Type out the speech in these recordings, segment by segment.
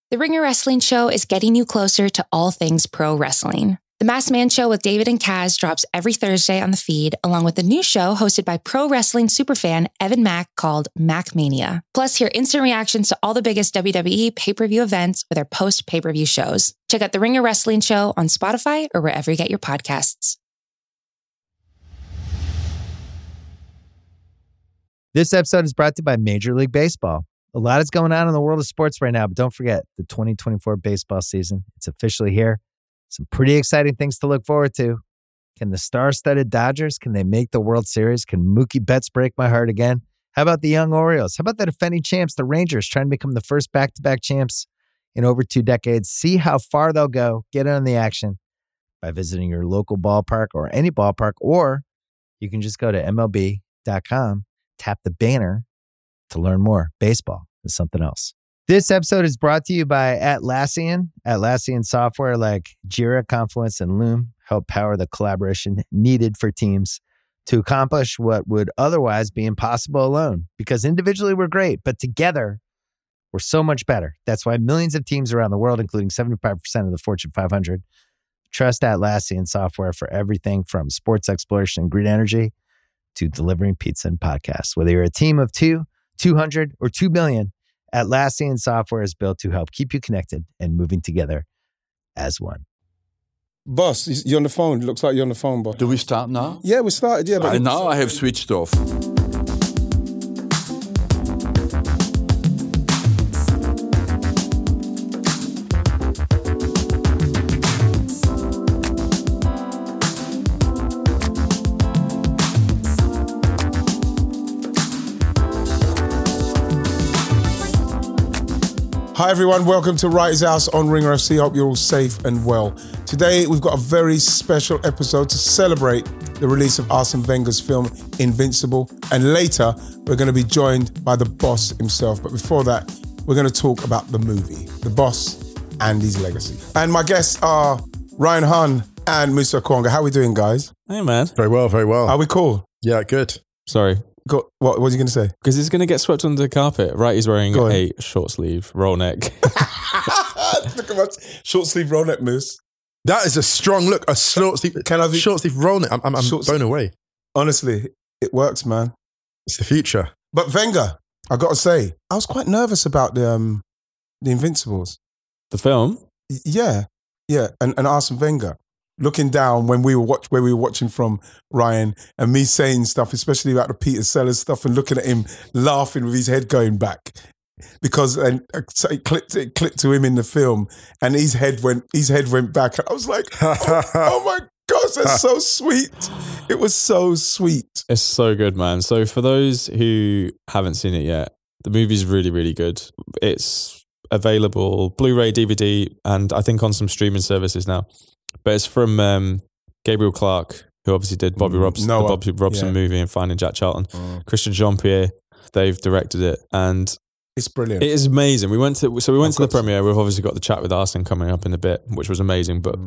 The Ringer Wrestling Show is getting you closer to all things pro wrestling. The Masked Man Show with David and Kaz drops every Thursday on the feed, along with a new show hosted by pro wrestling superfan Evan Mack called Mac Mania. Plus, hear instant reactions to all the biggest WWE pay-per-view events with our post-pay-per-view shows. Check out The Ringer Wrestling Show on Spotify or wherever you get your podcasts. This episode is brought to you by Major League Baseball. A lot is going on in the world of sports right now, but don't forget the 2024 baseball season. It's officially here. Some pretty exciting things to look forward to. Can the star-studded Dodgers, can they make the World Series? Can Mookie Betts break my heart again? How about the young Orioles? How about the defending champs, the Rangers, trying to become the first back-to-back champs in over 2 decades? See how far they'll go. Get in on the action by visiting your local ballpark or any ballpark, or you can just go to MLB.com, tap the banner to learn more. Baseball is something else. This episode is brought to you by Atlassian. Atlassian software like Jira, Confluence, and Loom help power the collaboration needed for teams to accomplish what would otherwise be impossible alone. Because individually we're great, but together we're so much better. That's why millions of teams around the world, including 75% of the Fortune 500, trust Atlassian software for everything from sports exploration and green energy to delivering pizza and podcasts. Whether you're a team of 2, 200, or 2 million, Atlassian software is built to help keep you connected and moving together as one. Boss, you're on the phone. Looks like you're on the phone, boss. Do we start now? Yeah, we started, yeah. But Now I have switched off. Hi everyone, welcome to Writer's House on Ringer FC. Hope you're all safe and well. Today we've got a very special episode to celebrate the release of Arsene Wenger's film Invincible, and later we're going to be joined by the boss himself. But before that, we're going to talk about the movie, The Boss and his legacy. And my guests are Ryan Hunn and Musa Okwonga. How are we doing, guys? Hey man. Very well, very well. Are we cool? Yeah, good. Sorry. What was you going to say? Because it's going to get swept under the carpet. Right, he's wearing a short sleeve roll neck. Look at my short sleeve roll neck, Moose. That is a strong look. A short sleeve, short sleeve roll neck. I'm blown away. Honestly, it works, man. It's the future. But Wenger, I got to say, I was quite nervous about the Invincibles. The film? Yeah, and Arsene Wenger. Looking down when we were watching from Ryan, and me saying stuff, especially about the Peter Sellers stuff, and looking at him laughing with his head going back, because it clipped to him in the film, and his head went back, and I was like, oh my gosh, that's so sweet. It was so sweet. It's so good, man. So for those who haven't seen it yet, the movie's really, really good. It's available Blu-ray, DVD, and I think on some streaming services now. But it's from Gabriel Clarke, who obviously did Bobby Robson, the Bobby Robson movie and Finding Jack Charlton. Christian Jean-Pierre, they've directed it, and it's brilliant. It is amazing. We went to the premiere. We've obviously got the chat with Arsene coming up in a bit, which was amazing. But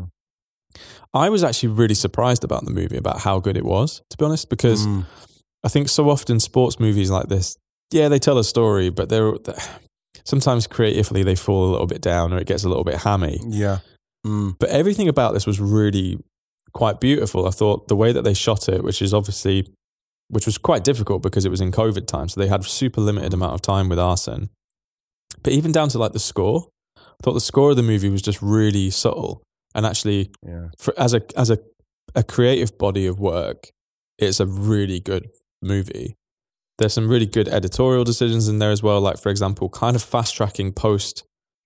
I was actually really surprised about the movie, about how good it was, to be honest, because I think so often sports movies like this, yeah, they tell a story, but they're sometimes creatively they fall a little bit down, or it gets a little bit hammy. Yeah. But everything about this was really quite beautiful. I thought the way that they shot it, which was quite difficult because it was in COVID time, so they had super limited amount of time with Arsene. But even down to like the score, I thought the score of the movie was just really subtle, and actually, as a creative body of work, it's a really good movie. There's some really good editorial decisions in there as well, like for example, kind of fast tracking post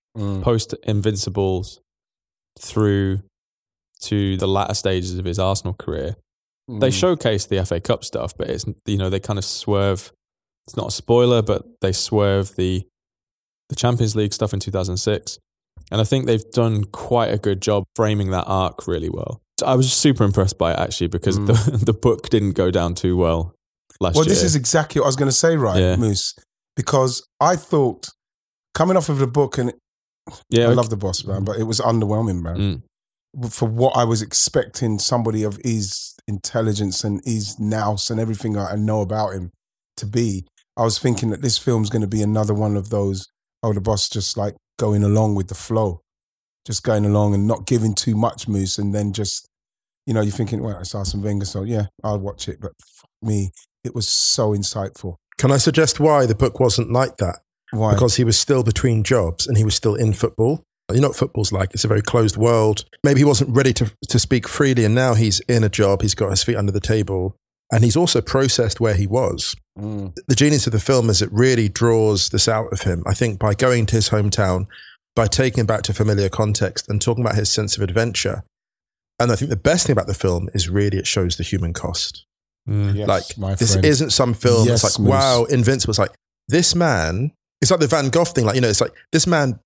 Invincibles through to the latter stages of his Arsenal career. They showcase the FA Cup stuff, but it's, they kind of swerve. It's not a spoiler, but they swerve the Champions League stuff in 2006. And I think they've done quite a good job framing that arc really well. I was super impressed by it actually, because the book didn't go down too well last year. Well, this is exactly what I was going to say, right, Moose? Because I thought, coming off of the book, and I love The Boss, man, but it was underwhelming, man. For what I was expecting somebody of his intelligence and his nous and everything I know about him to be, I was thinking that this film's going to be another one of those, The Boss just like going along with the flow, just going along and not giving too much, Moose, and then just, you're thinking, well, it's Arsene Wenger, so yeah, I'll watch it. But for me, it was so insightful. Can I suggest why the book wasn't like that? Why? Because he was still between jobs and he was still in football. You know what football's like? It's a very closed world. Maybe he wasn't ready to speak freely, and now he's in a job, he's got his feet under the table, and he's also processed where he was. The genius of the film is it really draws this out of him. I think by going to his hometown, by taking him back to familiar context and talking about his sense of adventure. And I think the best thing about the film is really it shows the human cost. Yes, like, this isn't some film that's like, wow, Invincible. It's like, this man, it's like the Van Gogh thing. Like, it's like this man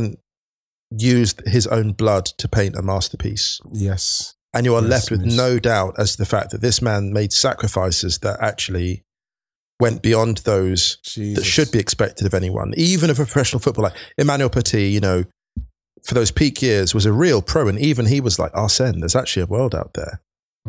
used his own blood to paint a masterpiece. Yes. And you are left with no doubt as to the fact that this man made sacrifices that actually went beyond those that should be expected of anyone, even of a professional footballer. Like Emmanuel Petit, for those peak years was a real pro, and even he was like, Arsene, there's actually a world out there.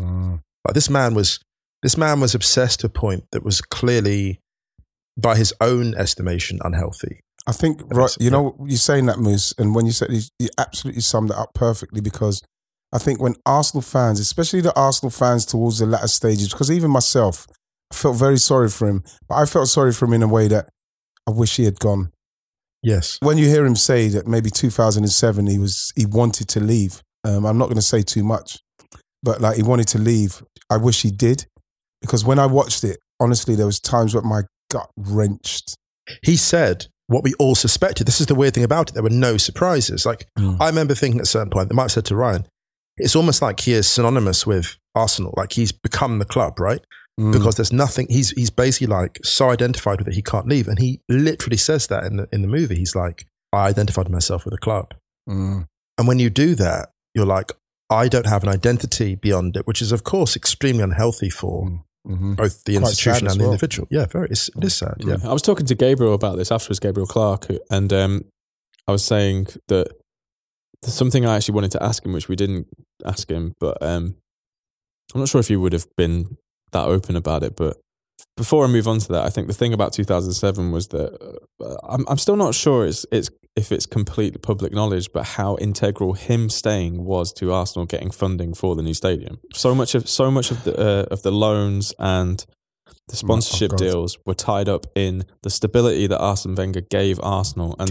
Like this man was obsessed to a point that was clearly, by his own estimation, unhealthy. I think, right, you're saying that, Moose, and when you said you absolutely summed it up perfectly, because I think when Arsenal fans, especially the Arsenal fans towards the latter stages, because even myself, I felt very sorry for him, but I felt sorry for him in a way that I wish he had gone. Yes. When you hear him say that maybe 2007 he wanted to leave, I'm not going to say too much, but like he wanted to leave. I wish he did, because when I watched it, honestly, there was times where my gut wrenched. He said what we all suspected. This is the weird thing about it. There were no surprises. Like I remember thinking at a certain point, I might have said to Ryan, it's almost like he is synonymous with Arsenal. Like he's become the club, right? Because there's nothing, he's basically like so identified with it, he can't leave. And he literally says that in the movie. He's like, I identified myself with the club. And when you do that, you're like, I don't have an identity beyond it, which is of course extremely unhealthy for both the institution and the individual. Yeah, it is sad. Yeah. I was talking to Gabriel about this afterwards, Gabriel Clark, and I was saying that there's something I actually wanted to ask him, which we didn't ask him, but I'm not sure if he would have been that open about it. But before I move on to that, I think the thing about 2007 was that I'm still not sure if it's complete public knowledge, but how integral him staying was to Arsenal getting funding for the new stadium. So much of the loans and the sponsorship deals were tied up in the stability that Arsene Wenger gave Arsenal and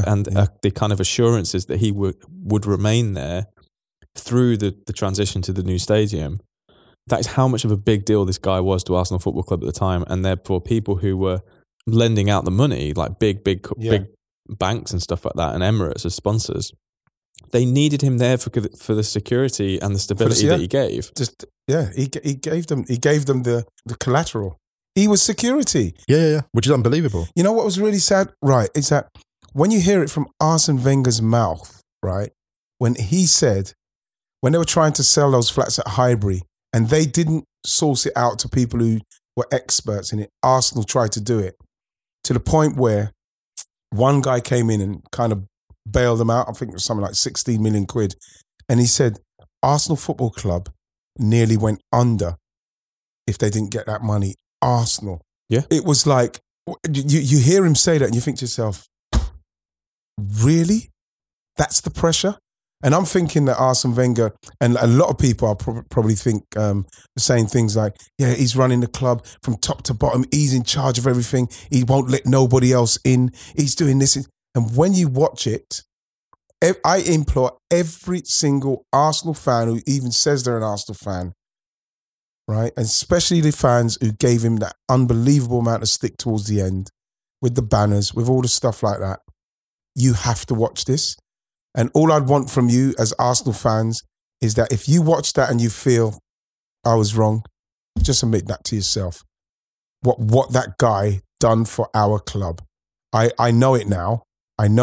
the kind of assurances that he would remain there through the transition to the new stadium. That is how much of a big deal this guy was to Arsenal Football Club at the time, and therefore people who were lending out the money, like big banks and stuff like that, and Emirates as sponsors, they needed him there for the security and the stability that he gave. He gave them the collateral. He was security. Yeah, which is unbelievable. You know what was really sad, right? Is that when you hear it from Arsene Wenger's mouth, right? When he said, when they were trying to sell those flats at Highbury, and they didn't source it out to people who were experts in it, Arsenal tried to do it, to the point where one guy came in and kind of bailed them out. I think it was something like 16 million quid. And he said, Arsenal Football Club nearly went under if they didn't get that money. Arsenal. Yeah. It was like, you hear him say that and you think to yourself, really? That's the pressure? And I'm thinking that Arsene Wenger, and a lot of people probably think saying things like, yeah, he's running the club from top to bottom. He's in charge of everything. He won't let nobody else in. He's doing this. And when you watch it, I implore every single Arsenal fan who even says they're an Arsenal fan, right? And especially the fans who gave him that unbelievable amount of stick towards the end with the banners, with all the stuff like that. You have to watch this. And all I'd want from you as Arsenal fans is that if you watch that and you feel I was wrong, just admit that to yourself. What that guy done for our club. I know it now. And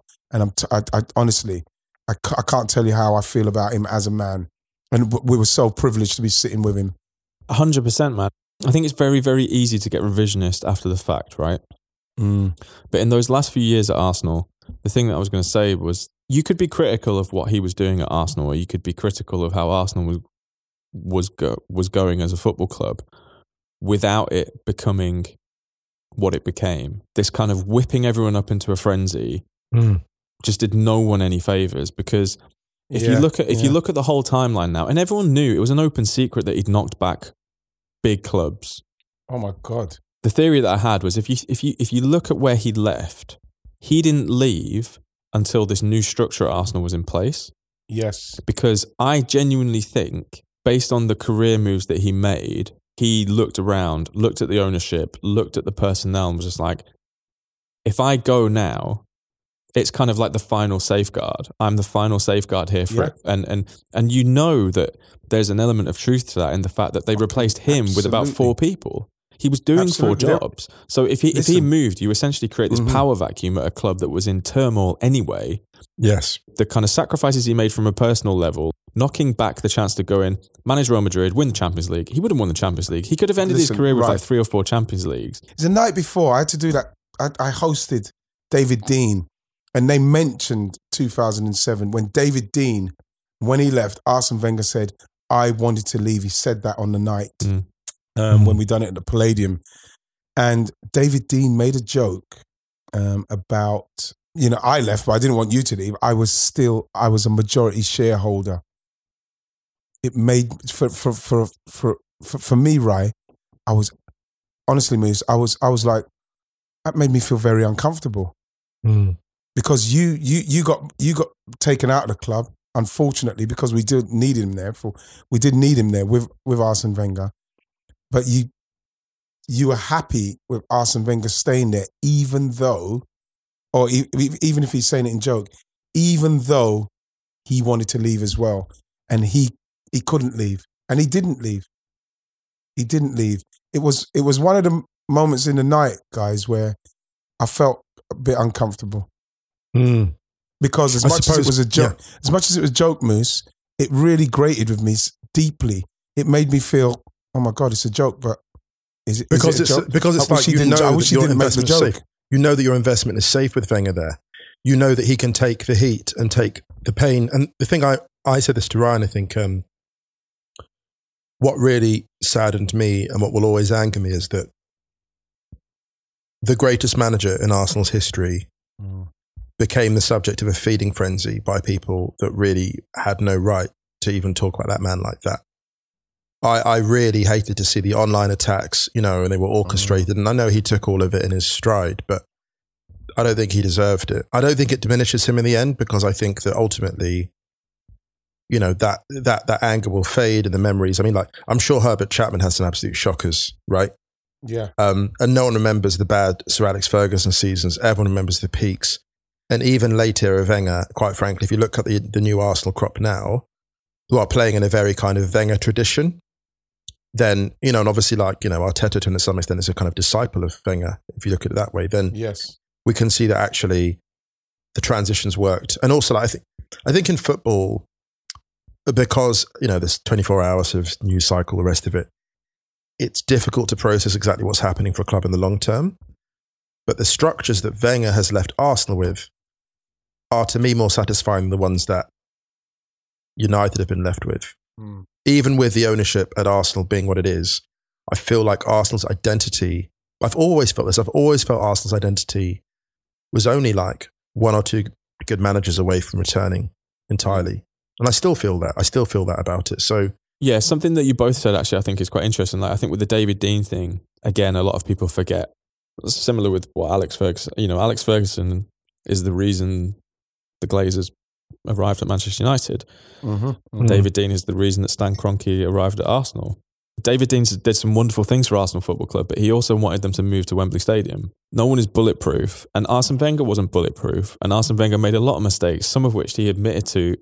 I honestly, I can't tell you how I feel about him as a man. And we were so privileged to be sitting with him. 100%, man. I think it's very, very easy to get revisionist after the fact, right? But in those last few years at Arsenal, the thing that I was going to say was, you could be critical of what he was doing at Arsenal, or you could be critical of how Arsenal was going as a football club, without it becoming what it became. This kind of whipping everyone up into a frenzy just did no one any favors, because if you look at the whole timeline now, and everyone knew it was an open secret that he'd knocked back big clubs. Oh my God. The theory that I had was if you look at where he'd left, he didn't leave until this new structure at Arsenal was in place. Yes. Because I genuinely think, based on the career moves that he made, he looked around, looked at the ownership, looked at the personnel, and was just like, if I go now, it's kind of like the final safeguard. I'm the final safeguard here for it. And you know that there's an element of truth to that in the fact that they replaced him with about 4 people. He was doing 4 jobs. So if he moved, you essentially create this power vacuum at a club that was in turmoil anyway. Yes. The kind of sacrifices he made from a personal level, knocking back the chance to go in, manage Real Madrid, win the Champions League. He would have won the Champions League. He could have ended his career with like 3 or 4 Champions Leagues. The night before, I had to do that. I hosted David Dein, and they mentioned 2007 when David Dein, when he left, Arsene Wenger said, I wanted to leave. He said that on the night when we done it at the Palladium. And David Dein made a joke about, I left, but I didn't want you to leave. I was a majority shareholder. It made, for me, Rai, I was, honestly, Moose, I was like, that made me feel very uncomfortable. Because you got taken out of the club, unfortunately, because we did need him there. We did need him there with Arsene Wenger, but you were happy with Arsene Wenger staying there, even though, or even if he's saying it in joke, even though he wanted to leave as well, and he couldn't leave, and he didn't leave. He didn't leave. It was one of the moments in the night, guys, where I felt a bit uncomfortable. Because as much as it was a joke, as much as it was a joke, Moose, it really grated with me deeply. It made me feel, oh my God, it's a joke, but is it a joke? Because it's like you know that your investment is safe. You know that your investment is safe with Wenger there. You know that he can take the heat and take the pain. And the thing I said this to Ryan, I think what really saddened me and what will always anger me is that the greatest manager in Arsenal's history became the subject of a feeding frenzy by people that really had no right to even talk about that man like that. I really hated to see the online attacks, and they were orchestrated. And I know he took all of it in his stride, but I don't think he deserved it. I don't think it diminishes him in the end, because I think that ultimately, that anger will fade and the memories. I mean, like, I'm sure Herbert Chapman has some absolute shockers, right? Yeah. And no one remembers the bad Sir Alex Ferguson seasons. Everyone remembers the peaks. And even later, Wenger, quite frankly, if you look at the new Arsenal crop now, who are playing in a very kind of Wenger tradition, then, and obviously Arteta to some extent is a kind of disciple of Wenger, if you look at it that way, then yes, we can see that actually the transitions worked. And also, I think in football, because, there's 24 hours of news cycle, the rest of it, it's difficult to process exactly what's happening for a club in the long term. But the structures that Wenger has left Arsenal with are, to me, more satisfying than the ones that United have been left with. Even with the ownership at Arsenal being what it is, I feel like Arsenal's identity, I've always felt Arsenal's identity was only like 1 or 2 good managers away from returning entirely. And I still feel that about it. So yeah, something that you both said actually I think is quite interesting. Like, I think with the David Dein thing, again, a lot of people forget. It's similar with what Alex Ferguson, Alex Ferguson is the reason the Glazers arrived at Manchester United. David Dein is the reason that Stan Kroenke arrived at Arsenal. David Dein did some wonderful things for Arsenal Football Club, but he also wanted them to move to Wembley Stadium. No one is bulletproof, and Arsene Wenger wasn't bulletproof, and Arsene Wenger made a lot of mistakes, some of which he admitted to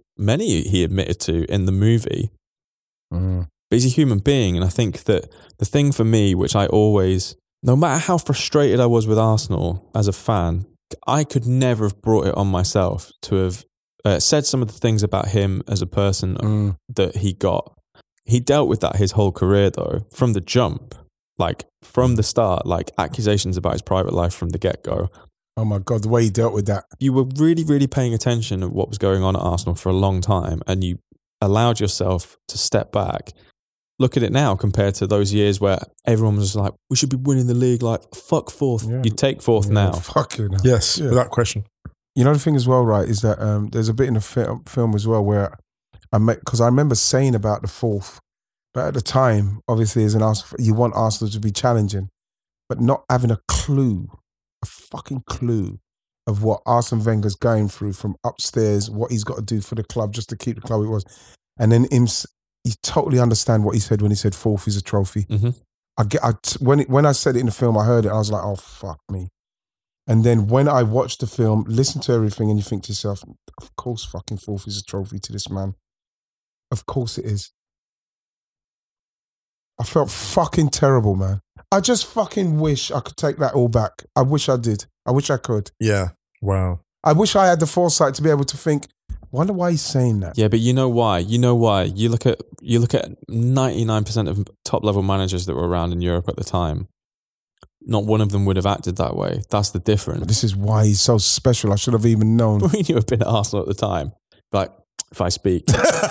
in the movie. But he's a human being, and I think that the thing for me, which I always, no matter how frustrated I was with Arsenal as a fan, I could never have brought it on myself to have said some of the things about him as a person that he got. He dealt with that his whole career, though, from the jump, like from the start, like accusations about his private life from the get-go. Oh my God, the way he dealt with that. You were really, really paying attention to what was going on at Arsenal for a long time, and you allowed yourself to step back. Look at it now compared to those years where everyone was like, we should be winning the league, like, fuck fourth. Yeah. You take fourth now. Fuck you now. yes, without question. You know the thing as well, right, is that there's a bit in the film as well where because I remember saying about the fourth, but at the time, obviously, as an Arsenal, you want Arsenal to be challenging, but not having a fucking clue of what Arsene Wenger's going through from upstairs, what he's got to do for the club just to keep the club it was. And then you totally understand what he said when he said fourth is a trophy. Mm-hmm. When I said it in the film, I heard it, I was like, oh, fuck me. And then when I watched the film, listen to everything and you think to yourself, of course fucking fourth is a trophy to this man. Of course it is. I felt fucking terrible, man. I just fucking wish I could take that all back. I wish I did. I wish I could. Yeah. Wow. I wish I had the foresight to be able to think, wonder why he's saying that. Yeah, but you know why? You look at 99% of top level managers that were around in Europe at the time. Not one of them would have acted that way. That's the difference. But this is why he's so special. I should have even known. Mourinho had been at Arsenal at the time. Like, if I speak,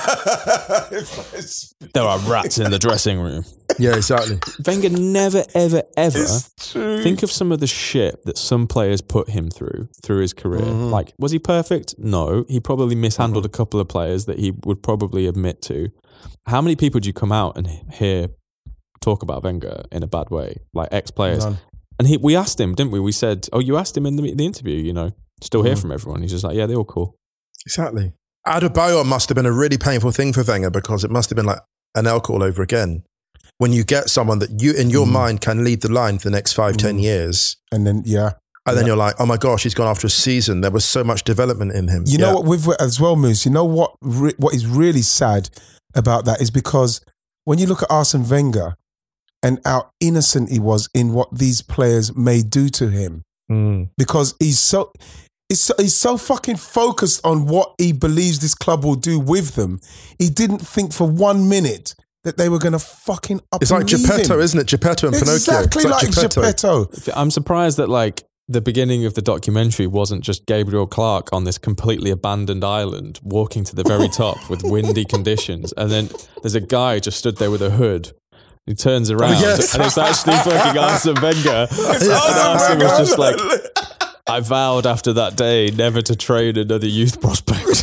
there are rats in the dressing room. Yeah, exactly. Wenger never, ever, ever think of some of the shit that some players put him through his career. Mm-hmm. Like, was he perfect? No. He probably mishandled a couple of players that he would probably admit to. How many people do you come out and hear talk about Wenger in a bad way, like ex-players? None. And we asked him, didn't we? We said, oh, you asked him in the interview, you know, still hear from everyone. He's just like, yeah, they're all cool. Exactly. Adebayor must have been a really painful thing for Wenger because it must have been like Anelka all over again. When you get someone that you, in your mind, can lead the line for the next 5-10 years. And then, then you're like, oh my gosh, he's gone after a season. There was so much development in him. You know what, with as well, Moose, you know what is really sad about that is because when you look at Arsene Wenger and how innocent he was in what these players may do to him, because he's so fucking focused on what he believes this club will do with them. He didn't think for 1 minute that they were going to fucking up It's like Geppetto, isn't it? Geppetto and Pinocchio. Exactly like Geppetto. I'm surprised that like the beginning of the documentary wasn't just Gabriel Clark on this completely abandoned island walking to the very top with windy conditions. And then there's a guy just stood there with a hood. He turns around and it's actually fucking Arsene Wenger. And Arsene was just like, I vowed after that day never to trade another youth prospect.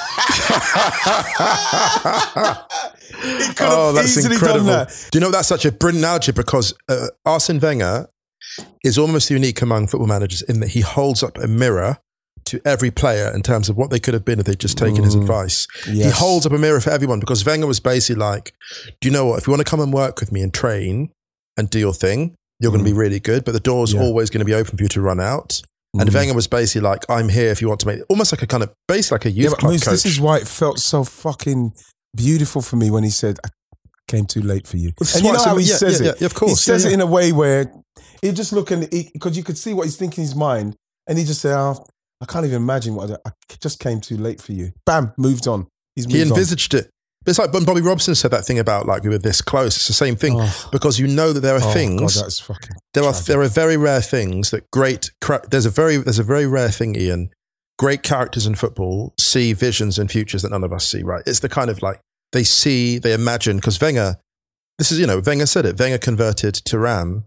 That's incredible. Do you know that's such a brilliant analogy? Because Arsene Wenger is almost unique among football managers in that he holds up a mirror to every player in terms of what they could have been if they'd just taken his advice. Yes. He holds up a mirror for everyone because Wenger was basically like, do you know what? If you want to come and work with me and train and do your thing, you're going to be really good, but the door's always going to be open for you to run out. And Wenger was basically like, I'm here if you want to make, almost like a kind of, basically like a youth club Moose, coach. This is why it felt so fucking beautiful for me when he said, I came too late for you. And you know how he says it? Yeah, of course. He says it in a way where he just look and, because you could see what he's thinking in his mind, and he just said, oh, I can't even imagine what I just came too late for you. Bam, moved on. He envisaged it. But it's like when Bobby Robson said that thing about like we were this close. It's the same thing because you know that there are things. God, that's fucking there are very rare things that there's a very rare thing, Ian. Great characters in football see visions and futures that none of us see. Right? It's the kind of like they imagine because Wenger. This is Wenger said it. Wenger converted Thuram.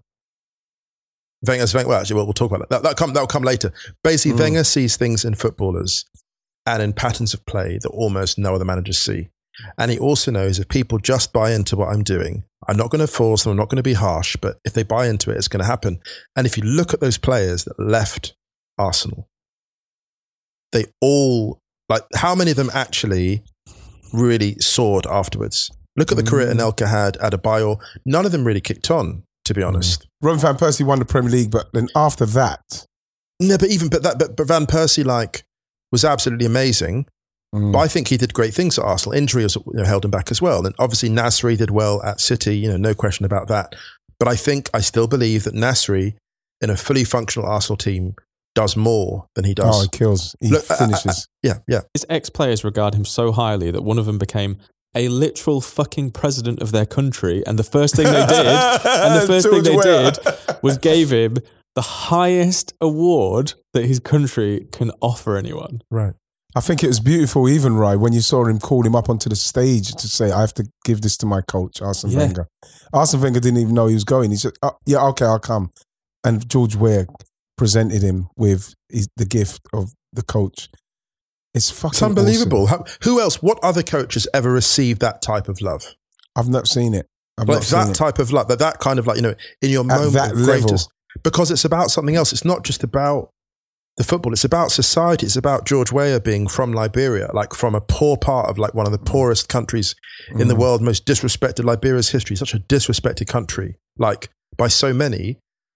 We'll talk about that. That'll come later. Basically, Wenger sees things in footballers and in patterns of play that almost no other managers see. And he also knows if people just buy into what I'm doing, I'm not going to force them, I'm not going to be harsh, but if they buy into it, it's going to happen. And if you look at those players that left Arsenal, they all, like, how many of them actually really soared afterwards? Look at the career Anelka had, Adebayor. None of them really kicked on, to be honest. Robin Van Persie won the Premier League, but then after that... No, but Van Persie, like, was absolutely amazing. But I think he did great things at Arsenal. Injury held him back as well. And obviously Nasri did well at City, no question about that. But I still believe that Nasri, in a fully functional Arsenal team, does more than he does. Oh, he kills. He finishes. Yeah. His ex-players regard him so highly that one of them became a literal fucking president of their country. And the first thing they did, was gave him the highest award that his country can offer anyone. Right. I think it was beautiful, even, Rai, when you saw him call him up onto the stage to say, I have to give this to my coach, Arsene Wenger. Arsene Wenger didn't even know he was going. He said, okay, I'll come. And George Weah presented him with the gift of the coach. It's fucking It's unbelievable. awesome. Who else? What other coaches ever received that type of love? I've not seen it. I've Like not seen that it. type of love, that kind of like, you know, in your moment that of level. greatest. Because it's about something else. It's not just about the football. It's about society. It's about George Weah being from Liberia, like from a poor part of like one of the poorest countries in the world, most disrespected. Liberia's history, such a disrespected country, like by so many.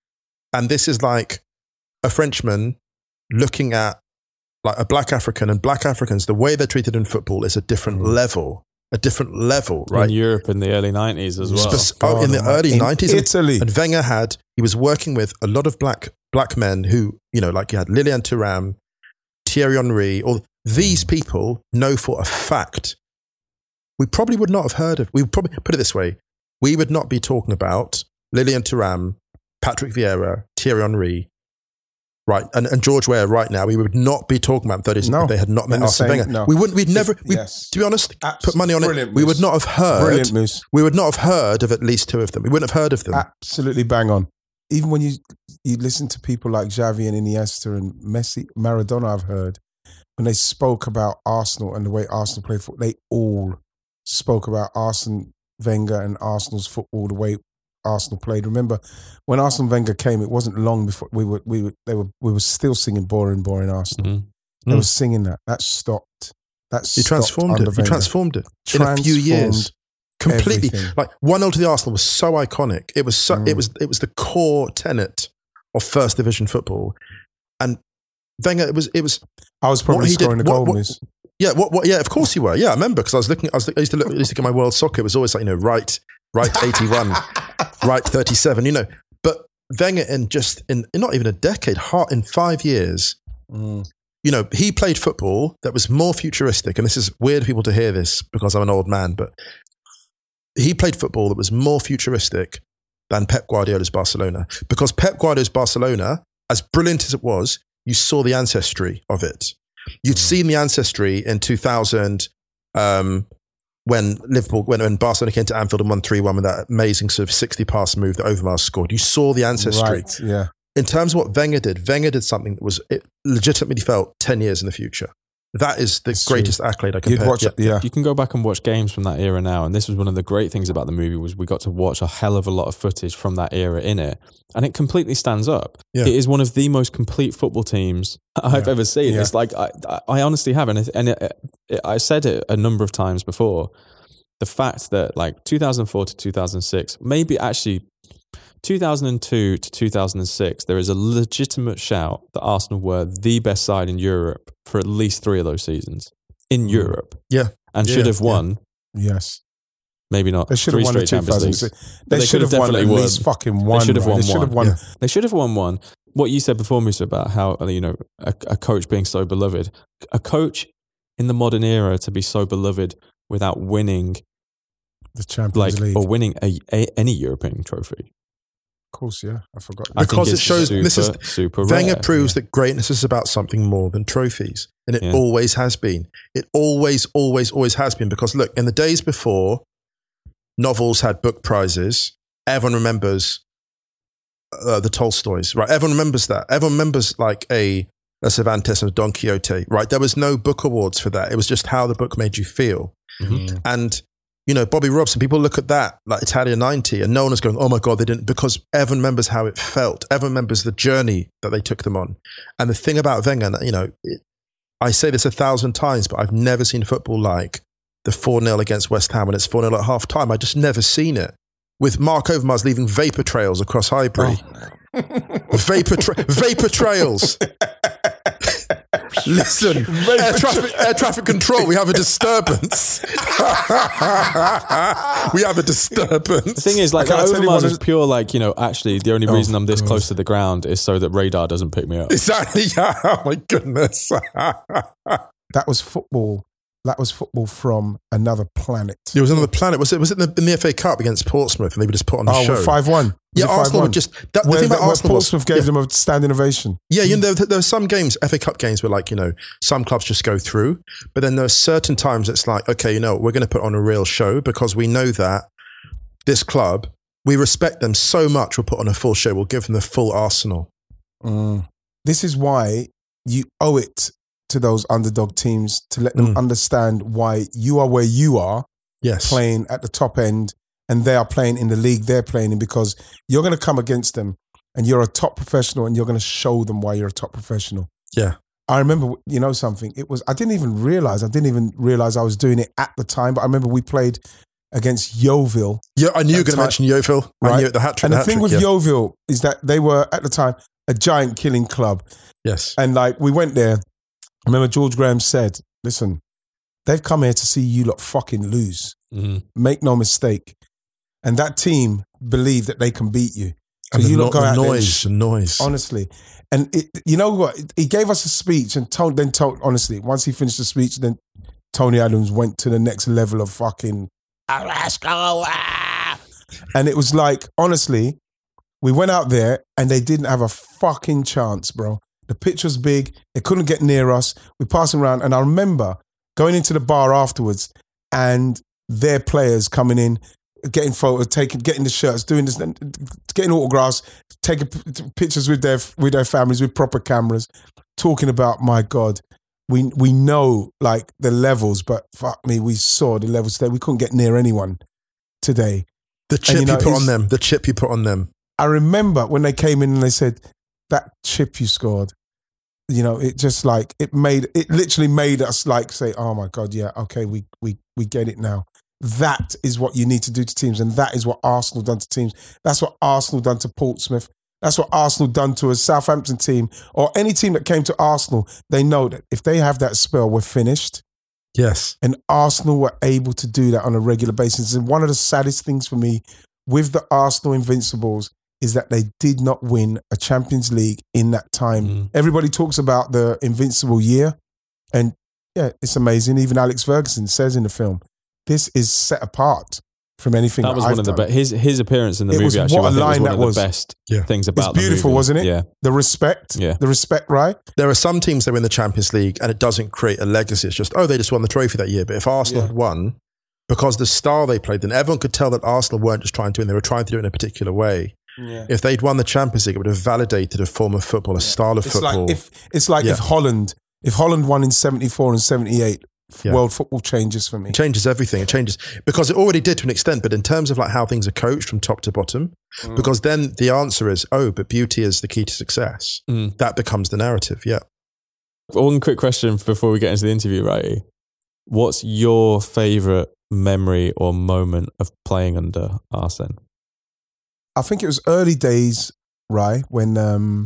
And this is like a Frenchman looking at like a black African, and black Africans, the way they're treated in football is a different level, right? In Europe in the early 90s as well. In the early 90s. Italy. And Wenger he was working with a lot of black men who, you know, like you had Lilian Thuram, Thierry Henry, all these people know for a fact, we probably would not have heard of, we would probably, put it this way, we would not be talking about Lilian Thuram, Patrick Vieira, Thierry Henry, right, and George Weah right now. We would not be talking about them if they had not met Arsene Wenger. No. To be honest, put money on it, we would not have heard. Brilliant, Moose. We would not have heard of at least two of them. We wouldn't have heard of them. Absolutely bang on. Even when you listen to people like Xavi and Iniesta and Messi, Maradona, I've heard, when they spoke about Arsenal and the way Arsenal play football, they all spoke about Arsene Wenger and Arsenal's football, the way Arsenal played. Remember, when Arsene Wenger came, it wasn't long before we were still singing boring Arsenal. Mm-hmm. They were singing that. That stopped. He transformed it. He transformed it in a few years. Completely. Everything. Like 1-0 to the Arsenal was so iconic. It was so, it was the core tenet of first division football. And Wenger, it was I was probably scoring the goal, Moose. Yeah, yeah, of course you were. Yeah, I remember because I used to look at my world soccer. It was always like, you know, right 81, right 37, you know. But Wenger in not even a decade, in 5 years, you know, he played football that was more futuristic. And this is weird for people to hear this because I'm an old man, but he played football that was more futuristic than Pep Guardiola's Barcelona. Because Pep Guardiola's Barcelona, as brilliant as it was, you saw the ancestry of it. You'd seen the ancestry in 2000 when Barcelona came to Anfield and won 3-1 with that amazing sort of 60-pass move that Overmars scored. You saw the ancestry. Right, yeah. In terms of what Wenger did something that was legitimately felt 10 years in the future. That is the greatest accolade I can pay. Yeah. You can go back and watch games from that era now, and this was one of the great things about the movie was we got to watch a hell of a lot of footage from that era in it, and it completely stands up. Yeah. It is one of the most complete football teams I've ever seen. Yeah. It's like I honestly have, and I said it a number of times before. The fact that like 2004 to 2006, maybe actually 2002 to 2006, there is a legitimate shout that Arsenal were the best side in Europe for at least 3 of those seasons in Europe. Yeah. And should have won. Yes. Maybe not. They should 3 have won the straight Champions Leagues. 2006. They should have won at least fucking one. They should have won They should have won. Yeah. They should have won one. What you said before, Musa, about how, you know, a coach being so beloved. A coach in the modern era to be so beloved without winning the Champions League or winning any European trophy. Of course, yeah. I forgot. Because it shows super Wenger rare. proves that greatness is about something more than trophies. And it always has been. It always has been. Because look, in the days before novels had book prizes, everyone remembers the Tolstoys, right? Everyone remembers that. Everyone remembers like a Cervantes and a Don Quixote, right? There was no book awards for that. It was just how the book made you feel. Mm-hmm. And you know, Bobby Robson, people look at that, like Italia 90, and no one is going, oh my God, they didn't, because everyone remembers how it felt. Everyone remembers the journey that they took them on. And the thing about Wenger, you know, I say this 1,000 times, but I've never seen football like the 4-0 against West Ham when it's 4-0 at half time. I just never seen it. With Mark Overmars leaving vapor trails across Highbury. Vapor trails. Listen, air traffic control, we have a disturbance. We have a disturbance. The thing is, like, Overmars is pure, like, you know, actually, the only reason I'm this close to the ground is so that radar doesn't pick me up. Exactly. Oh, my goodness. That was football. That was football from another planet. It was another planet. Was it in the FA Cup against Portsmouth and they were just put on the show? 5-1. Yeah, Arsenal were just... The thing about Arsenal Portsmouth gave them a standing ovation. Yeah, you know, there are some games, FA Cup games, where like, you know, some clubs just go through. But then there are certain times it's like, okay, you know, we're going to put on a real show because we know that this club, we respect them so much, we'll put on a full show. We'll give them the full Arsenal. This is why you owe it to those underdog teams to let them understand why you are where you are, playing at the top end, and they are playing in the league they're playing in, because you're going to come against them and you're a top professional and you're going to show them why you're a top professional. Yeah. I remember, you know something, I didn't even realize I was doing it at the time, but I remember we played against Yeovil. Yeah, I knew you were going to mention Yeovil. Right? I knew it, the hat trick. And the thing with Yeovil is that they were, at the time, a giant killing club. Yes. And like, we went there. I remember George Graham said, listen, they've come here to see you lot fucking lose. Make no mistake. And that team believe that they can beat you. So and you lot go out there. The noise. Honestly. And you know what? He gave us a speech and honestly, once he finished the speech, then Tony Adams went to the next level of fucking, let's go. And it was like, honestly, we went out there and they didn't have a fucking chance, bro. The pitch was big. They couldn't get near us. We passed them around. And I remember going into the bar afterwards and their players coming in, getting photos, getting the shirts, doing this, getting autographs, taking pictures with their families with proper cameras, talking about, my God, we know like the levels, but fuck me, we saw the levels today. We couldn't get near anyone today. The chip you put on them. The chip you put on them. I remember when they came in and they said, that chip you scored, you know, it just like, it literally made us like say, oh my God, yeah, okay, we get it now. That is what you need to do to teams, and that is what Arsenal done to teams. That's what Arsenal done to Portsmouth. That's what Arsenal done to a Southampton team or any team that came to Arsenal. They know that if they have that spell, we're finished. Yes. And Arsenal were able to do that on a regular basis. And one of the saddest things for me with the Arsenal Invincibles is that they did not win a Champions League in that time. Everybody talks about the Invincible year, and yeah, it's amazing. Even Alex Ferguson says in the film, this is set apart from anything that was one of the best. His appearance in the movie actually was one of the best things about it's beautiful, the movie. Wasn't it? Yeah. The respect. Yeah. The respect, right? There are some teams that win the Champions League and it doesn't create a legacy. It's just, they just won the trophy that year. But if Arsenal had won, because the style they played, then everyone could tell that Arsenal weren't just trying to win, they were trying to do it in a particular way. Yeah. If they'd won the Champions League, it would have validated a form of football, a style of football. If Holland won in 74 and 78, world football changes for me. It changes everything. It changes because it already did to an extent, but in terms of like how things are coached from top to bottom, because then the answer is, but beauty is the key to success. That becomes the narrative. Yeah. One quick question before we get into the interview, Righty. What's your favourite memory or moment of playing under Arsene? I think it was early days, right, when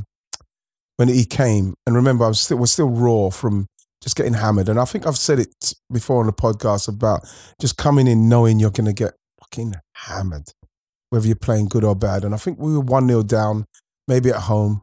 he came. And remember, we're still raw from just getting hammered. And I think I've said it before on the podcast about just coming in knowing you're going to get fucking hammered, whether you're playing good or bad. And I think we were 1-0 down, maybe at home.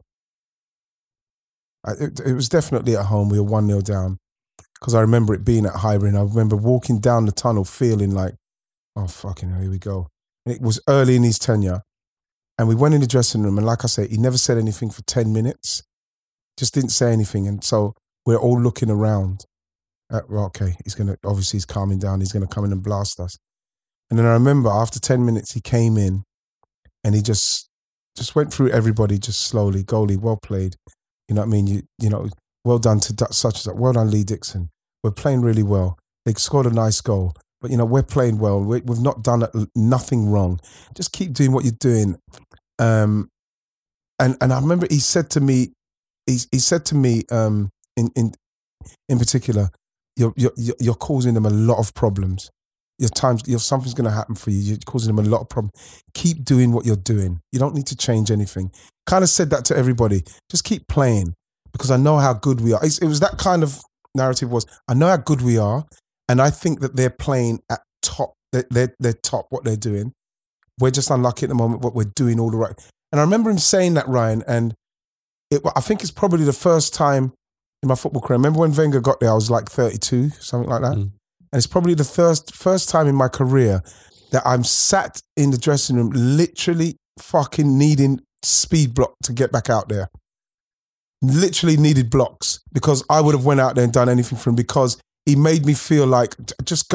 It was definitely at home. We were 1-0 down because I remember it being at Highbury. And I remember walking down the tunnel feeling like, oh, fucking hell, here we go. And it was early in his tenure. And we went in the dressing room. And like I say, he never said anything for 10 minutes. Just didn't say anything. And so we're all looking around. Okay, he's calming down. He's going to come in and blast us. And then I remember after 10 minutes, he came in and he just went through everybody just slowly. Goalie, well played. You know what I mean? You know, well done to such as that. Well done, Lee Dixon. We're playing really well. They scored a nice goal. But, you know, we're playing well. We've not done nothing wrong. Just keep doing what you're doing. And I remember he said to me, in particular, you're causing them a lot of problems. Something's going to happen for you. You're causing them a lot of problems. Keep doing what you're doing. You don't need to change anything. Kind of said that to everybody. Just keep playing because I know how good we are. It was that kind of narrative was, I know how good we are and I think that they're playing at top. They're top what they're doing. We're just unlucky at the moment, but we're doing all the right. And I remember him saying that, Ryan, and I think it's probably the first time in my football career. I remember when Wenger got there, I was like 32, something like that. And it's probably the first time in my career that I'm sat in the dressing room literally fucking needing speed block to get back out there. Literally needed blocks because I would have went out there and done anything for him because he made me feel like just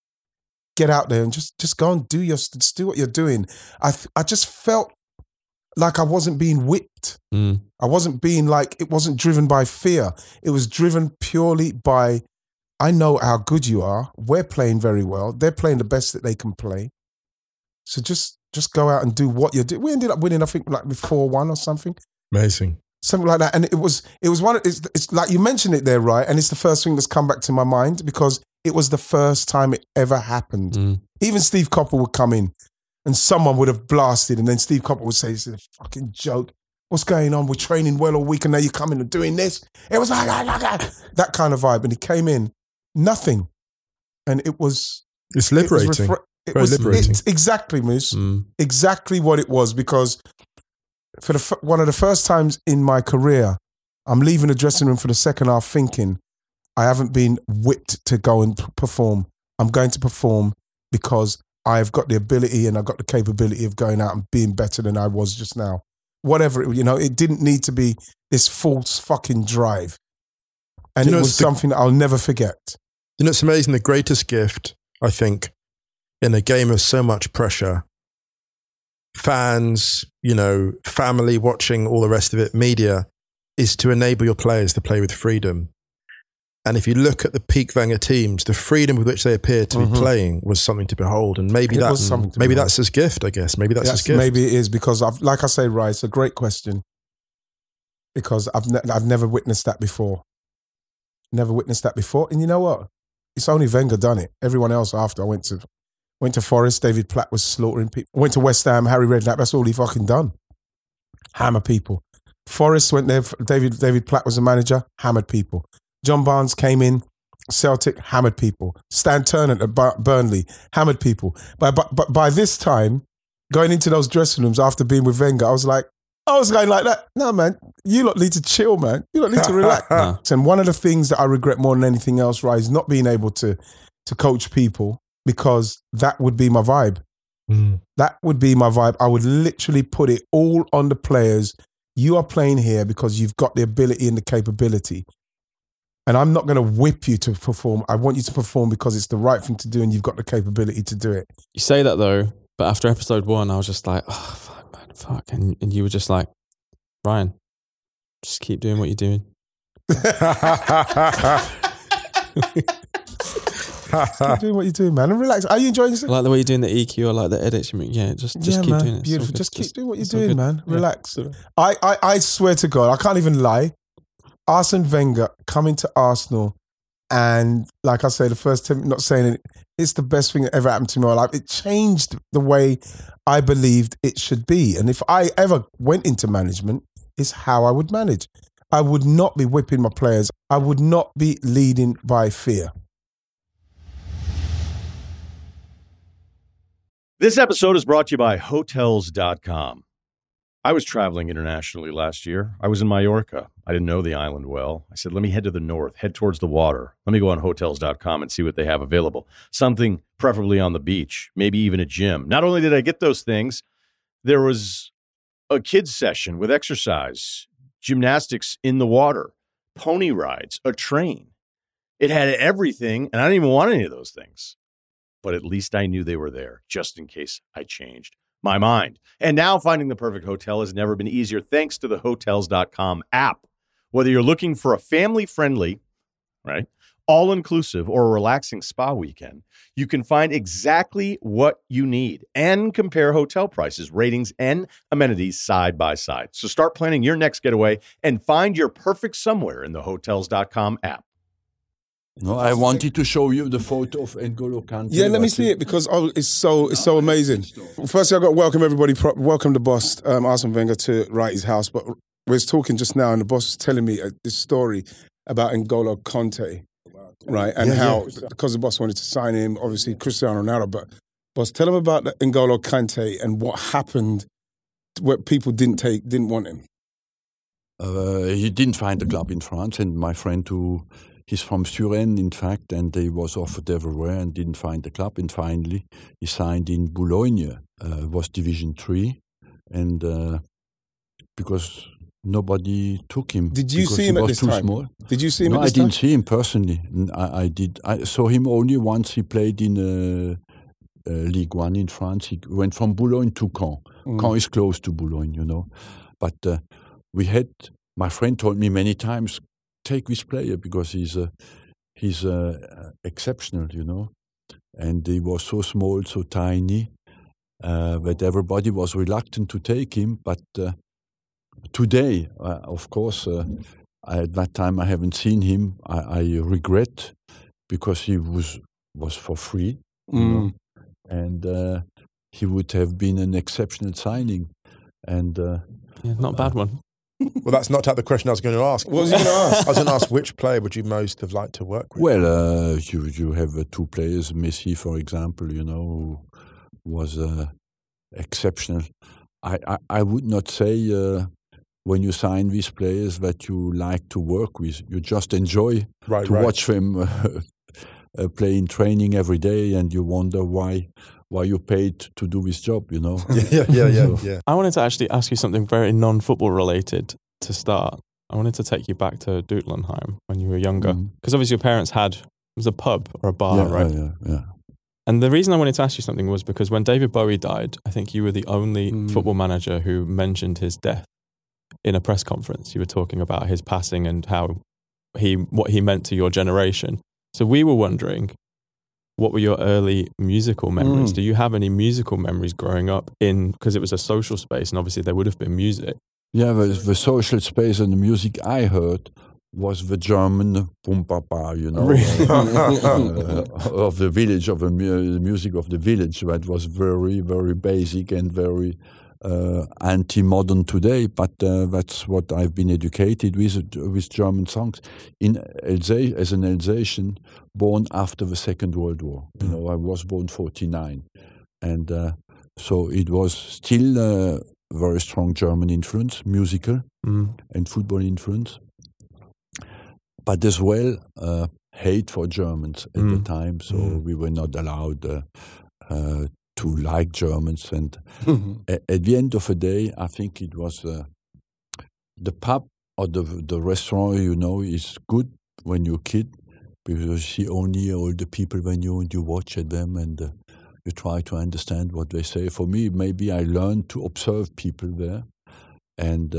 get out there and just go and do what you're doing. I just felt like I wasn't being whipped. I wasn't being like, it wasn't driven by fear. It was driven purely by, I know how good you are. We're playing very well. They're playing the best that they can play. So just go out and do what you're doing. We ended up winning, I think, like 4-1 or something. Amazing. Something like that. And it was one, it's like you mentioned it there, right? And it's the first thing that's come back to my mind because it was the first time it ever happened. Even Steve Coppell would come in and someone would have blasted and then Steve Coppell would say, "This is a fucking joke. What's going on? We're training well all week and now you're coming and doing this." It was like that kind of vibe. And he came in, nothing. And it was... It's liberating. Very liberating. It's exactly, Moose. Exactly what it was, because for one of the first times in my career, I'm leaving the dressing room for the second half thinking, I haven't been whipped to go and perform. I'm going to perform because I've got the ability and I've got the capability of going out and being better than I was just now. Whatever, it didn't need to be this false fucking drive. And it was something that I'll never forget. It's amazing. The greatest gift, I think, in a game of so much pressure, fans, family watching, all the rest of it, media, is to enable your players to play with freedom. And if you look at the peak Wenger teams, the freedom with which they appeared to be playing was something to behold. And maybe that's his gift, I guess. Maybe that's his gift. Maybe it is, because like I say, Rai, it's a great question. Because I've never witnessed that before. Never witnessed that before. And you know what? It's only Wenger done it. Everyone else after I went to Forest, David Platt was slaughtering people. Went to West Ham, Harry Redknapp, that's all he fucking done. Hammer people. Forest went there, David Platt was the manager, hammered people. John Barnes came in, Celtic, hammered people. Stan Turner at Burnley, hammered people. But by this time, going into those dressing rooms after being with Wenger, I was going like that. No, man, you lot need to chill, man. You lot need to relax. And one of the things that I regret more than anything else, right, is not being able to coach people, because that would be my vibe. That would be my vibe. I would literally put it all on the players. You are playing here because you've got the ability and the capability. And I'm not going to whip you to perform. I want you to perform because it's the right thing to do and you've got the capability to do it. You say that though, but after episode 1, I was just like, oh, fuck, man, fuck. And you were just like, Ryan, just keep doing what you're doing. Keep doing what you're doing, man, and relax. Are you enjoying yourself? I like the way you're doing the EQ, or like the edits. Just keep man, doing it. Beautiful. Just keep doing what you're doing, man. Relax. Yeah. I swear to God, I can't even lie. Arsene Wenger coming to Arsenal, and like I say, the first time, not saying it, it's the best thing that ever happened to me in my life. It changed the way I believed it should be. And if I ever went into management, it's how I would manage. I would not be whipping my players. I would not be leading by fear. This episode is brought to you by Hotels.com. I was traveling internationally last year. I was in Mallorca. I didn't know the island well. I said, let me head to the north, head towards the water. Let me go on Hotels.com and see what they have available. Something preferably on the beach, maybe even a gym. Not only did I get those things, there was a kids session with exercise, gymnastics in the water, pony rides, a train. It had everything, and I didn't even want any of those things. But at least I knew they were there, just in case I changed my mind. And now finding the perfect hotel has never been easier thanks to the Hotels.com app. Whether you're looking for a family-friendly, right, all-inclusive or a relaxing spa weekend, you can find exactly what you need and compare hotel prices, ratings, and amenities side by side. So start planning your next getaway and find your perfect somewhere in the Hotels.com app. No, I wanted to show you the photo of N'Golo Kante. Yeah, let me see it because it's so amazing. Firstly, I've got to welcome everybody. Welcome the boss, Arsene Wenger, to Wrighty's house. But we was talking just now, and the boss was telling me this story about N'Golo Kante, right? And because the boss wanted to sign him, obviously Cristiano Ronaldo. But boss, tell him about N'Golo Kante and what happened, where people didn't want him. He didn't find a club in France, and my friend he's from Suresnes, in fact, and he was offered everywhere and didn't find a club. And finally, he signed in Boulogne, was Division 3, and because nobody took him. Did you see him at this time? Small. Did you see him at this this time? No, I didn't see him personally. I did. I saw him only once. He played in League One in France. He went from Boulogne to Caen. Caen is close to Boulogne, you know. But my friend told me many times, take this player because he's exceptional, you know. And he was so small, so tiny, that everybody was reluctant to take him. But today, of course, at that time I haven't seen him. I regret because he was for free, you know? And he would have been an exceptional signing. And not a bad one. Well, that's not the question I was going to ask. What was you going to ask? I was going to ask which player would you most have liked to work with? Well, you have two players, Messi, for example, you know, who was exceptional. I would not say when you sign these players that you like to work with. You just enjoy to watch them play in training every day, and you wonder why you paid to do this job, you know. Yeah. I wanted to actually ask you something very non-football related to start. I wanted to take you back to Doetinchem when you were younger, because obviously your parents it was a pub or a bar, right? Yeah. And the reason I wanted to ask you something was because when David Bowie died, I think you were the only football manager who mentioned his death in a press conference. You were talking about his passing and what he meant to your generation. So we were wondering, what were your early musical memories? Do you have any musical memories growing up because it was a social space and obviously there would have been music? Yeah, the social space and the music I heard was the German Bum Papa, you know, of the village, of the music of the village. That was very, very basic and very anti-modern today, but that's what I've been educated with German songs. As an Alsatian, born after the Second World War. You know, I was born 1949, and so it was still a very strong German influence, musical and football influence, but as well hate for Germans at the time. So we were not allowed to like Germans, and at the end of the day, I think it was the pub or the restaurant, you know, is good when you're a kid because you see only all the people when you watch at them and you try to understand what they say. For me, maybe I learned to observe people there, and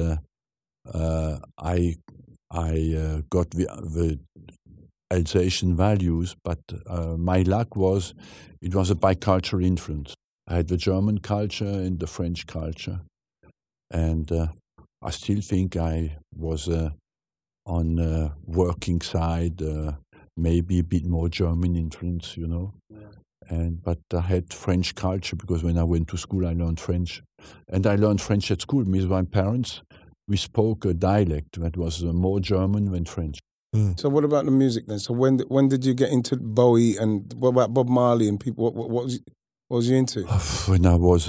I got the Alsatian values, but my luck was it was a bicultural influence. I had the German culture and the French culture, and I still think I was on the working side, maybe a bit more German influence, you know. But I had French culture because when I went to school, I learned French, and I learned French at school. With my parents, we spoke a dialect that was more German than French. So what about the music then? So when did you get into Bowie, and what about Bob Marley and people? What was you into? When I was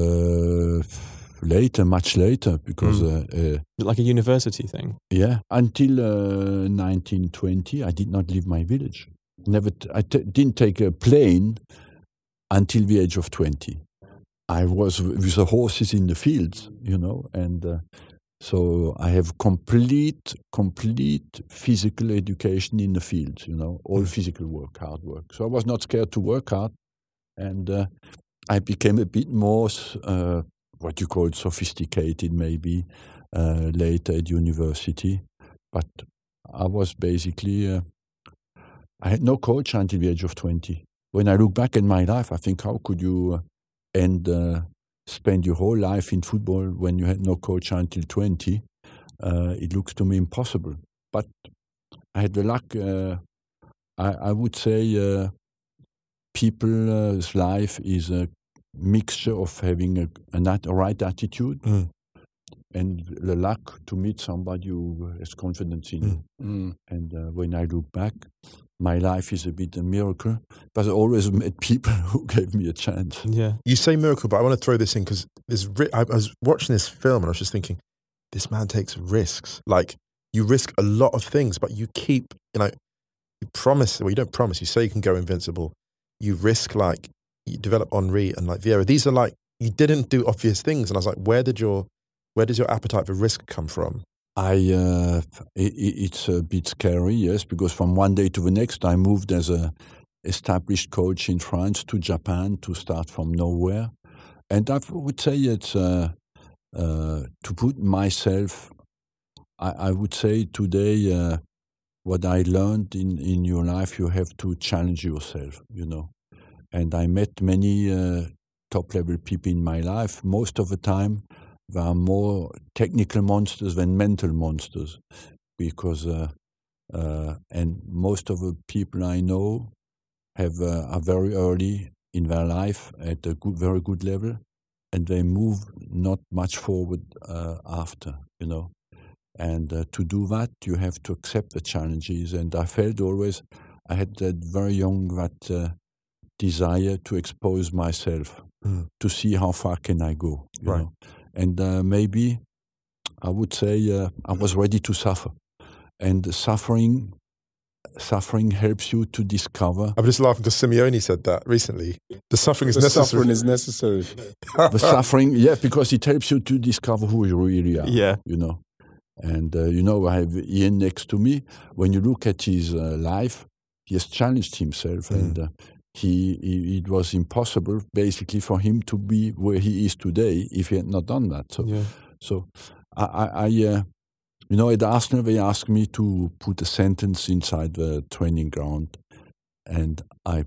later, much later, because like a university thing. Yeah, until 1920, I did not leave my village. Didn't take a plane until the age of 20. I was with the horses in the fields, you know, and. So I have complete physical education in the field, you know, all physical work, hard work. So I was not scared to work hard, and I became a bit more, what you call sophisticated maybe, later at university. But I was basically, I had no coach until the age of 20. When I look back at my life, I think, how could you spend your whole life in football when you had no coach until 20? It looks to me impossible. But I had the luck. I would say people's life is a mixture of having a right attitude and the luck to meet somebody who has confidence in you. And when I look back, my life is a bit a miracle, but I always met people who gave me a chance. Yeah. You say miracle, but I want to throw this in because I was watching this film and I was just thinking, this man takes risks. Like, you risk a lot of things, but you keep, you promise, well, you don't promise, you say you can go invincible. You risk, like, you develop Henry and, like, Vieira. These are, like, you didn't do obvious things. And I was like, where does your appetite for risk come from? It's a bit scary, yes, because from one day to the next, I moved as a established coach in France to Japan to start from nowhere. And I would say it's to put myself, I would say today, what I learned in your life, you have to challenge yourself, And I met many top-level people in my life. Most of the time, they are more technical monsters than mental monsters. Because, and most of the people I know are very early in their life at a very good level, and they move not much forward after, And to do that, you have to accept the challenges. And I felt always, I had that very young desire to expose myself, to see how far can I go, you know. And maybe I would say I was ready to suffer. And suffering helps you to discover. I'm just laughing because Simeone said that recently. The suffering is necessary. Suffering is necessary. The suffering, because it helps you to discover who you really are. Yeah. And, I have Ian next to me. When you look at his life, he has challenged himself. And it was impossible, basically, for him to be where he is today if he had not done that. So I at Arsenal, they asked me to put a sentence inside the training ground. And I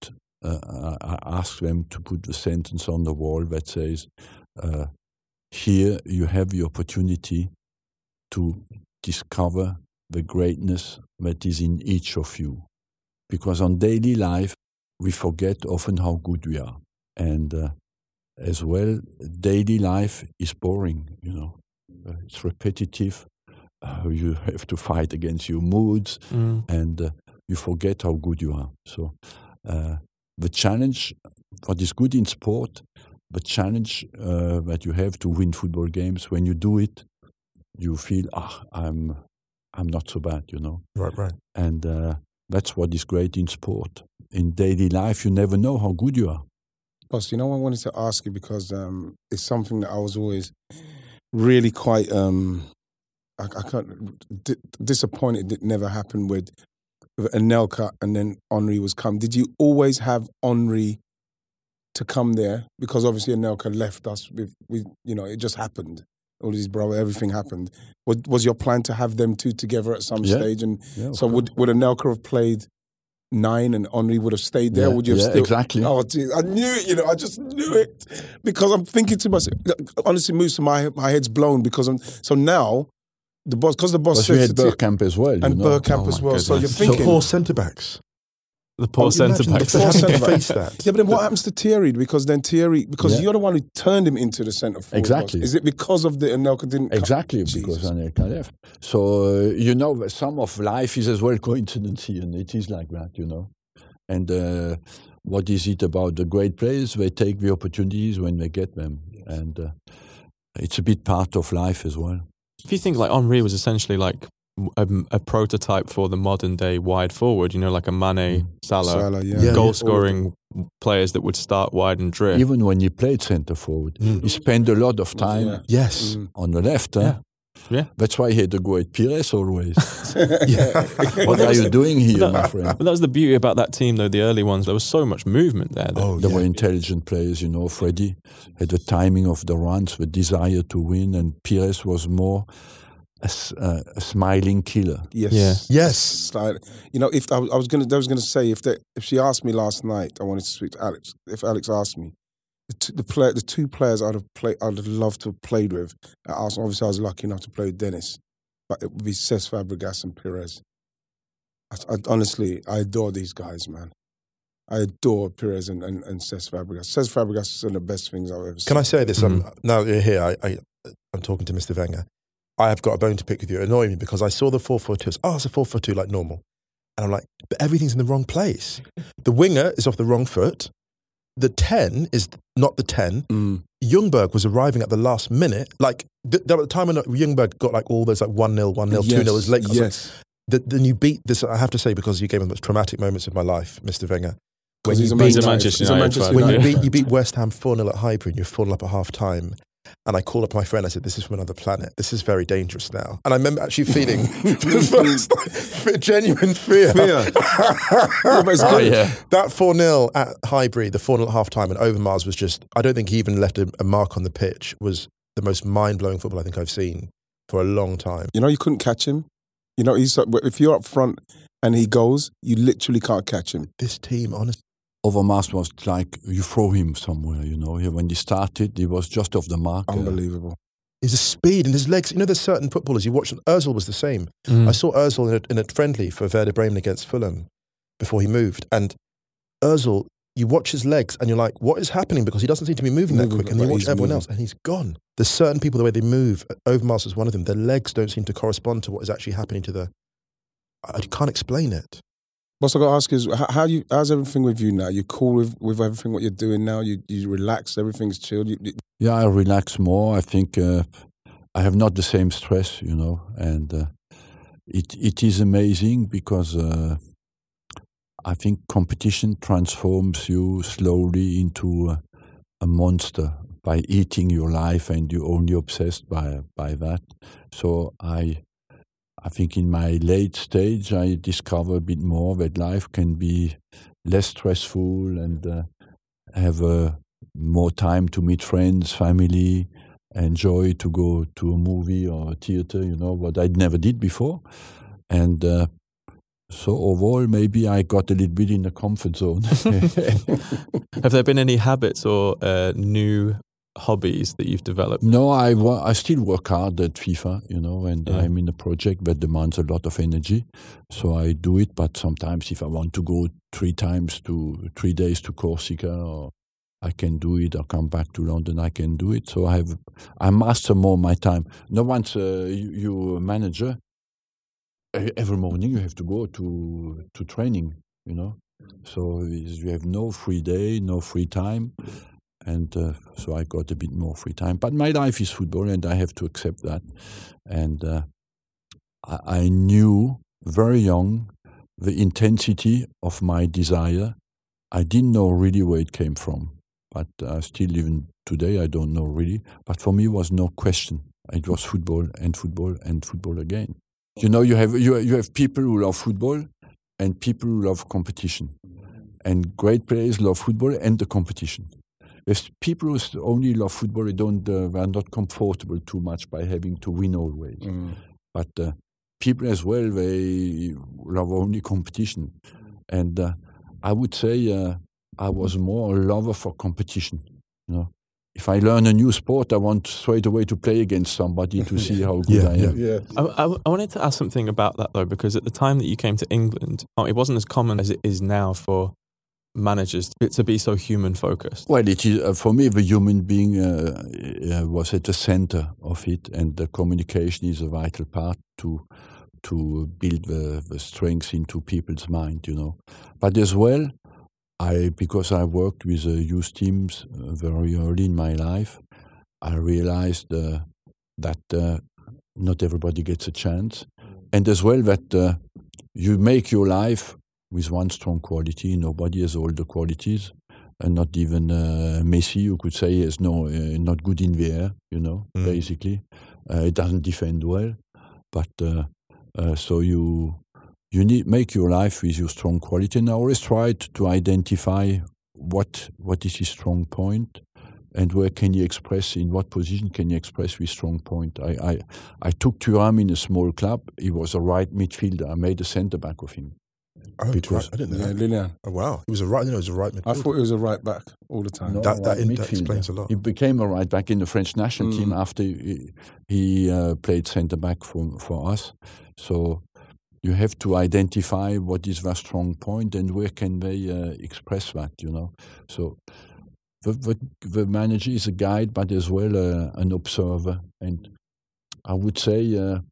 asked them to put the sentence on the wall that says, here you have the opportunity to discover the greatness that is in each of you. Because on daily life, we forget often how good we are. And as well, daily life is boring, It's repetitive. You have to fight against your moods, and you forget how good you are. So the challenge, what is good in sport, the challenge that you have to win football games, when you do it, you feel, I'm not so bad, Right. And that's what is great in sport. In daily life, you never know how good you are. Boss, I wanted to ask you because it's something that I was always really quite I can't disappointed it never happened with Anelka and then Henry was come. Did you always have Henry to come there? Because obviously Anelka left us with it just happened. All his brother, everything happened. Was your plan to have them two together at some stage? And so would Anelka have played 9 and Henry would have stayed there? Would you have still? Exactly. Oh, geez, I knew it. I just knew it because I'm thinking to myself. Honestly, moves to my head's blown because so now. The boss we had Bergkamp as well, and Bergkamp as well. Goodness. So you're thinking the poor centre backs. The poor centre backs. Face that. Yeah, but then what happens to Thierry? Because you're the one who turned him into the centre forward. Exactly. Boss. Is it because of the Anelka didn't? Exactly, because Anelka left. So some of life is as well coincidence here, and it is like that, And what is it about the great players? They take the opportunities when they get them, and it's a bit part of life as well. If you think Henry was essentially like a prototype for the modern day wide forward, like a Mane, Salah, goal-scoring players that would start wide and drift. Even when he played centre forward, he spent a lot of time on the left. Yeah. That's why he had to go at Pires always. What are you doing here, my friend? But that was the beauty about that team, though, the early ones. There was so much movement there. They were intelligent players, Freddie had the timing of the runs, the desire to win, and Pires was more a smiling killer. Yes. Yes. If I was going to say, if she asked me last night, I wanted to speak to Alex. If Alex asked me, the two players I'd have loved to have played with at Arsenal. Obviously, I was lucky enough to play with Dennis, but it would be Cesc Fabregas and Pires. Honestly, I adore these guys, man. I adore Pires and Cesc Fabregas. Cesc Fabregas is one of the best things I've ever seen. Can I say this? Now you're here, I'm talking to Mr. Wenger. I have got a bone to pick with you. It annoyed me because I saw the 4-4-2. It's a 4-4-2 like normal. And I'm like, but everything's in the wrong place. The winger is off the wrong foot. The 10 is not the 10. Ljungberg was arriving at the last minute. Like, at the time when Ljungberg got all those 1-0, 1-0, 2-0, it was late. Yes. Then you beat this, I have to say, because you gave me the most traumatic moments of my life, Mr. Wenger. When you beat Manchester United. You beat West Ham 4-0 at Highbury and you're 4-0 up at half time. And I called up my friend. I said, "This is from another planet. This is very dangerous now." And I remember actually feeling for the first genuine fear. That 4-0 at Highbury, the 4-0 at half-time, and Overmars was just, I don't think he even left a mark on the pitch, was the most mind-blowing football I think I've seen for a long time. You know, you couldn't catch him. You know, if you're up front and he goes, you literally can't catch him. This team, honestly. Overmars was like you throw him somewhere, you know. When he started, he was just off the mark. Unbelievable. His speed and his legs. You know, there's certain footballers you watch. Ozil was the same. I saw Ozil in a friendly for Werder Bremen against Fulham before he moved. And Ozil, you watch his legs and you're like, what is happening? Because he doesn't seem to be moving that quick. And you watch everyone else and he's gone. There's certain people, the way they move, Overmars is one of them, their legs don't seem to correspond to what is actually happening to I can't explain it. What I got to ask is, how's everything with you now? You cool with everything what you're doing now? You relax, everything's chilled? Yeah, I relax more. I think I have not the same stress, you know, and it is amazing because I think competition transforms you slowly into a monster by eating your life, and you're only obsessed by that. So I think in my late stage, I discover a bit more that life can be less stressful and have more time to meet friends, family, enjoy to go to a movie or a theater, you know, what I never did before. And so overall, maybe I got a little bit in the comfort zone. Have there been any habits or new hobbies that you've developed? No, I still work hard at FIFA, you know, and I'm in a project that demands a lot of energy. So I do it, but sometimes if I want to go 3 days to Corsica, or I can do it, or come back to London, I can do it. So I master more my time. No, once you're a manager, every morning you have to go to training, you know. So you have no free day, no free time. And so I got a bit more free time. But my life is football, and I have to accept that. And I knew very young the intensity of my desire. I didn't know really where it came from. But still, even today, I don't know really. But for me, it was no question. It was football and football and football again. You know, you have people who love football and people who love competition. And great players love football and the competition. There's people who only love football, they are not comfortable too much by having to win always. But people as well, they love only competition. And I would say I was more a lover for competition. You know, if I learn a new sport, I want straight away to play against somebody to see how good I am. Yeah. I wanted to ask something about that though, because at the time that you came to England, it wasn't as common as it is now for managers to be so human focused. Well, it is for me. The human being was at the center of it, and the communication is a vital part to build the strength into people's mind. You know, but as well, because I worked with youth teams very early in my life, I realized that not everybody gets a chance, and as well that you make your life with one strong quality. Nobody has all the qualities, and not even Messi, you could say, is not good in the air, you know, basically. It doesn't defend well. But so you make your life with your strong quality. And I always tried to identify what is his strong point and where can you express, in what position can you express with strong point. I took Thuram in a small club. He was a right midfielder. I made a centre back of him. Oh, because I didn't know that. Lilian. Oh, wow. He was a right midfielder. I thought he was a right back all the time. No, that explains a lot. He became a right back in the French national team after he played centre back for us. So you have to identify what is their strong point and where can they express that, you know. So the manager is a guide, but as well an observer. And I would say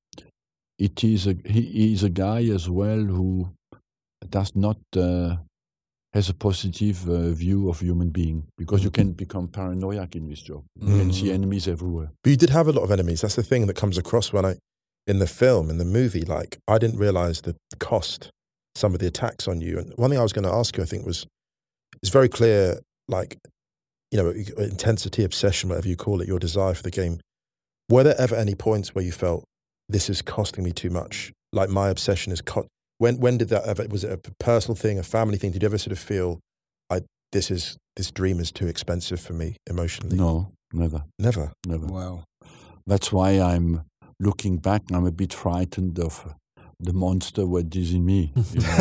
he is a guy as well who does not has a positive view of human being, because you can become paranoid in this job. You can see enemies everywhere. But you did have a lot of enemies. That's the thing that comes across in the movie. Like, I didn't realize the cost, some of the attacks on you. And one thing I was going to ask you, I think, was, it's very clear, like, intensity, obsession, whatever you call it, your desire for the game. Were there ever any points where you felt this is costing me too much? Like my obsession is when did that ever? Was it a personal thing, a family thing? Did you ever sort of feel this dream is too expensive for me emotionally? No, never. Never. Wow. That's why I'm looking back. I'm a bit frightened of the monster what is in me.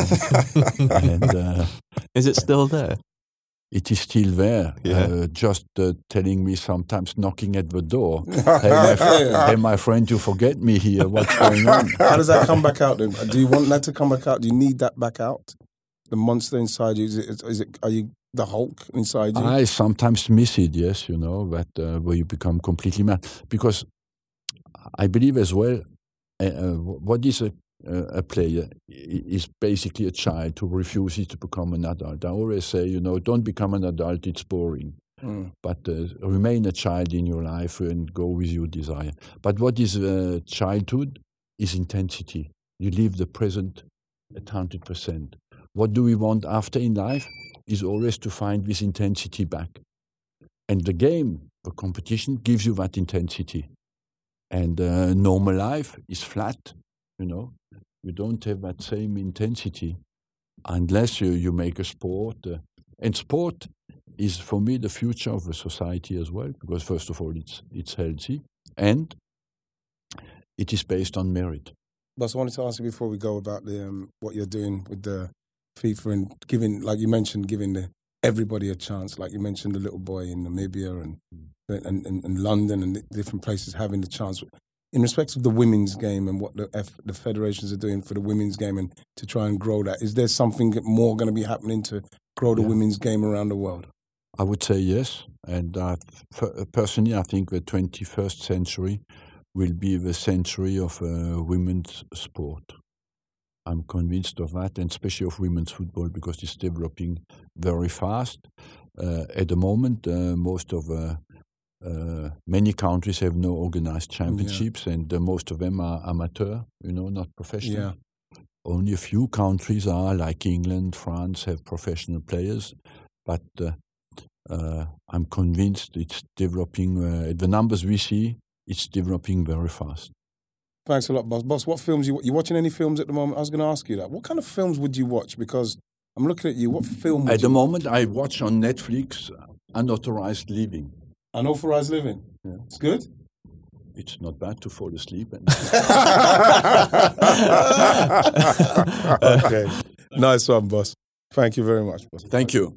And is it still there? It is still there. Yeah. Just telling me sometimes, knocking at the door. Hey, my friend, you forget me here. What's going on? How does that come back out then? Do you want that to come back out? Do you need that back out? The monster inside you? Are you the Hulk inside you? I sometimes miss it, yes, but where you become completely mad. Because I believe as well, what is a player is basically a child who refuses to become an adult. I always say, don't become an adult, it's boring. But remain a child in your life and go with your desire. But what is childhood is intensity. You live the present at 100%. What do we want after in life is always to find this intensity back. And the game, the competition, gives you that intensity. And normal life is flat, You don't have that same intensity unless you make a sport. And sport is, for me, the future of the society as well, because first of all, it's healthy and it is based on merit. Boss, I wanted to ask you before we go about what you're doing with the FIFA and giving, like you mentioned, giving everybody a chance. Like you mentioned, the little boy in Namibia and London and different places having the chance. In respect of the women's game and what the federations are doing for the women's game and to try and grow that, is there something more going to be happening to grow the women's game around the world? I would say yes. And personally, I think the 21st century will be the century of women's sport. I'm convinced of that, and especially of women's football, because it's developing very fast. At the moment, many countries have no organized championships, and most of them are amateur, not professional. Yeah. Only a few countries are, like England, France, have professional players, but I'm convinced it's developing. The numbers we see, it's developing very fast. Thanks a lot, Boss. Boss, what films you watching? Any films at the moment? I was going to ask you that. What kind of films would you watch? Because I'm looking at you. What film? At the moment, I watch on Netflix Unauthorized Living. Unauthorized Living. Yeah. It's good. It's not bad to fall asleep. Okay. Nice one, Boss. Thank you very much, Boss. Thank you.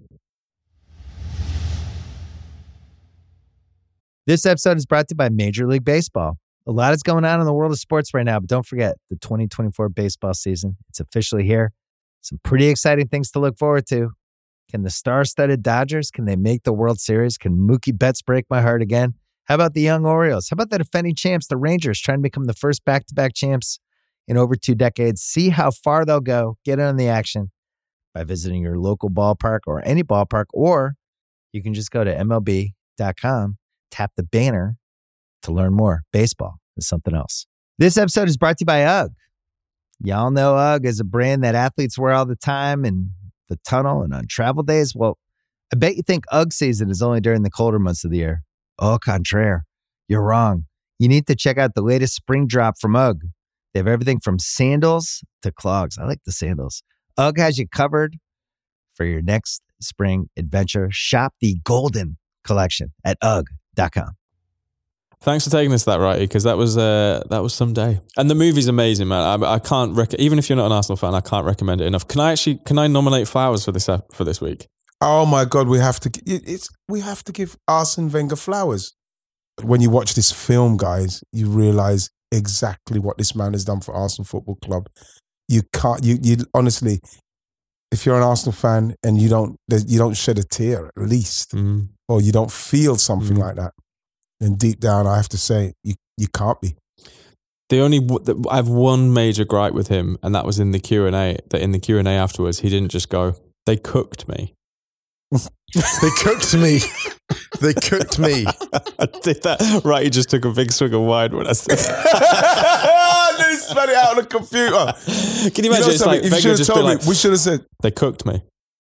This episode is brought to you by Major League Baseball. A lot is going on in the world of sports right now, but don't forget the 2024 baseball season. It's officially here. Some pretty exciting things to look forward to. Can the star-studded Dodgers, can they make the World Series? Can Mookie Betts break my heart again? How about the young Orioles? How about the defending champs, the Rangers, trying to become the first back-to-back champs in over 2 decades? See how far they'll go. Get in on the action by visiting your local ballpark or any ballpark, or you can just go to MLB.com, tap the banner to learn more. Baseball is something else. This episode is brought to you by UGG. Y'all know UGG is a brand that athletes wear all the time in the tunnel and on travel days. Well, I bet you think UGG season is only during the colder months of the year. Au contraire, you're wrong. You need to check out the latest spring drop from UGG. They have everything from sandals to clogs. I like the sandals. UGG has you covered for your next spring adventure. Shop the Golden Collection at UGG.com. Thanks for taking us to that, Righty, because that was some day. And the movie's amazing, man. I can't even if you're not an Arsenal fan, I can't recommend it enough. Can I nominate flowers for this week? Oh my God, we have to give Arsene Wenger flowers. When you watch this film, guys, you realize exactly what this man has done for Arsenal Football Club. You honestly, if you're an Arsenal fan and you don't shed a tear at least, or you don't feel something like that, then deep down, I have to say, you can't be. I have one major gripe with him, and that was in the Q&A. That in the Q&A afterwards, he didn't just go, "They cooked me." They cooked me. They cooked me. I did that. Right, he just took a big swig of wine when I said I didn't spell it out on the computer. Can you imagine? It's like, if you should have told me, we should have said, "They cooked me."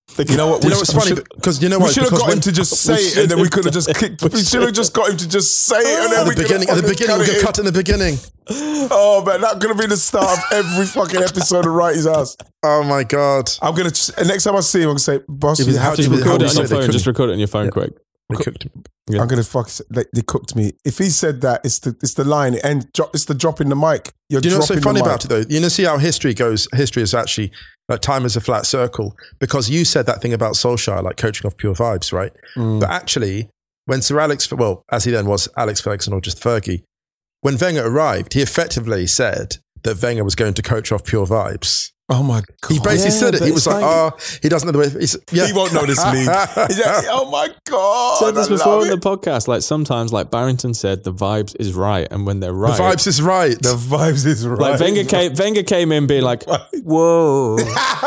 You know what? Do you know what's funny? Because you know we what? should have got him to just say it, and then we could have just kicked. We should have just got him to just say it, and then At the beginning, we get cut in the beginning. Oh man, that could have been the start of every fucking episode of Right His Ass. Oh my God! I'm gonna next time I see him, I'm gonna say, "Boss, It was you have to how- Record it how on your they phone. couldn't- Just record it on your phone quick. They cooked him. Yeah. I'm gonna they cooked me. If he said that, it's the line and it's the drop in the mic. You're Do you know what's so dropping funny the mic. about it though? You know, see how history goes. History is actually like time is a flat circle, because you said that thing about Solskjaer, like coaching off pure vibes, right? But actually, when Sir Alex, well, as he then was Alex Ferguson or just Fergie, when Wenger arrived, he effectively said that Wenger was going to coach off pure vibes. Oh my God! He basically said it. but He was it's like, he doesn't know the way. He won't know this league. Oh my God! Said this I before love in the it. podcast. Like sometimes, like Barrington said, the vibes is right, and when they're The right, vibes is right. The vibes is right. like Wenger came in being like, whoa.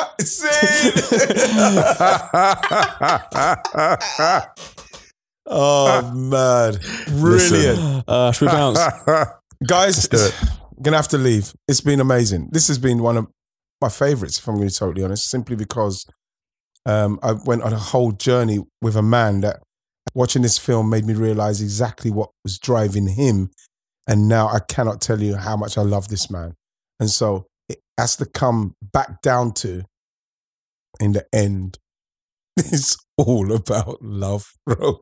Oh man, brilliant, Should we bounce? guys! do it. Gonna have to leave. It's been amazing. This has been one of my favorites, if I'm going to be totally honest, simply because I went on a whole journey with a man that, watching this film, made me realize exactly what was driving him, and now I cannot tell you how much I love this man. And so it has to come back down to, in the end, it's all about love, bro.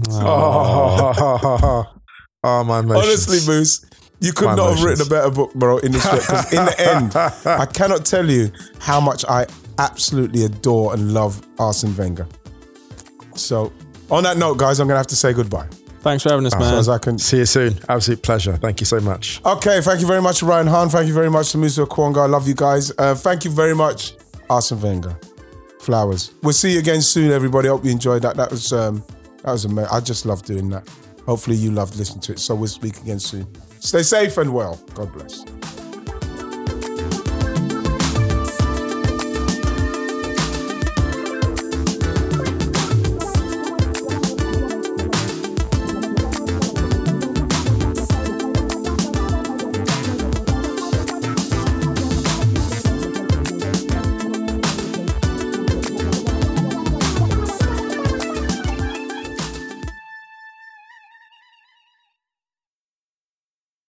Oh, my emotions. Honestly, Moose, you could My not have written a emotions. better book, bro, in this way. Because in the end, I cannot tell you how much I absolutely adore and love Arsene Wenger. So, on that note, guys, I'm going to have to say goodbye. Thanks for having us, So man. as I can. See you soon. Absolute pleasure. Thank you so much. Okay, thank you very much, Ryan Hahn. Thank you very much to Musa Okwonga. I love you guys. Thank you very much, Arsene Wenger. Flowers. We'll see you again soon, everybody. Hope you enjoyed that. That was amazing. I just love doing that. Hopefully you loved listening to it. So we'll speak again soon. Stay safe and well. God bless.